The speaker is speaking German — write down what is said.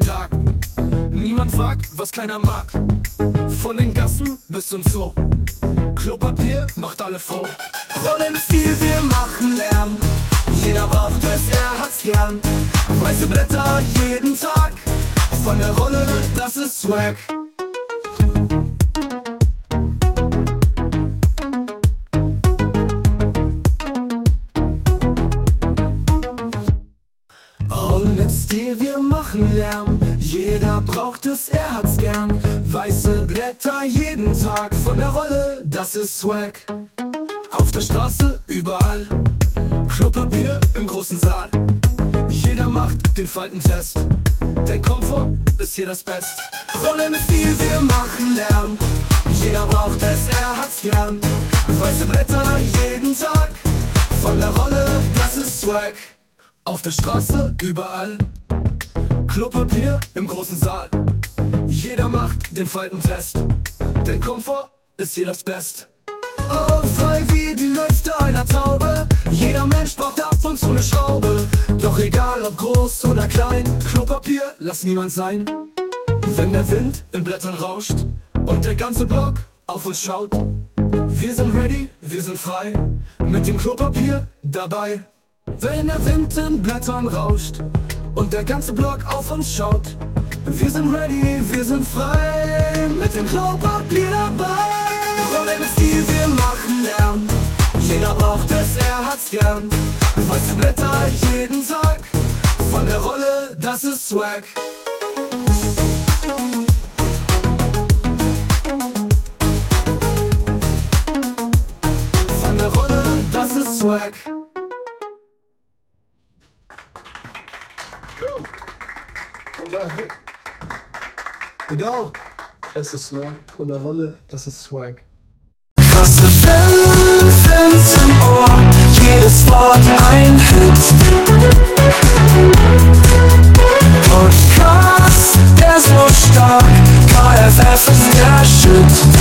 Tag. Niemand fragt, was keiner mag. Von den Gassen bis zum Zoo. Klopapier macht alle froh. Rollen viel, wir machen Lärm. Jeder braucht es, er hat's gern. Weiße Blätter jeden Tag. Von der Rolle, das ist Swag. Rollen mit Stil, wir machen Lärm. Jeder braucht es, er hat's gern. Weiße Blätter jeden Tag. Von der Rolle, das ist Swag. Auf der Straße, überall. Klopapier im großen Saal. Jeder macht den Faltentest. Der Komfort ist hier das Best. Rollen mit viel, wir machen Lärm. Jeder braucht es, er hat's gern. Weiße Blätter jeden Tag. Von der Rolle, das ist Swag. Auf der Straße, überall. Klopapier im großen Saal. Jeder macht den Faltentest. Der Komfort ist hier das Best. Oh, frei wie die Lüfte einer Taube. Jeder Mensch braucht ab und zu eine Schraube. Doch egal ob groß oder klein, Klopapier lass niemand sein. Wenn der Wind in Blättern rauscht und der ganze Block auf uns schaut, wir sind ready, wir sind frei, mit dem Klopapier dabei. Wenn der Wind in Blättern rauscht und der ganze Block auf uns schaut, wir sind ready, wir sind frei, mit dem Klopapier dabei. Rollen mit Stil, wir machen Lärm. Jeder braucht es, er hat's gern. Weiße Blätter jeden Tag. Von der Rolle, das ist Swag. Von der Rolle, das ist Swag. Egal, es ist Swag. Von der Rolle, das ist Swag. Krasse Fans im Ohr, jedes Wort ein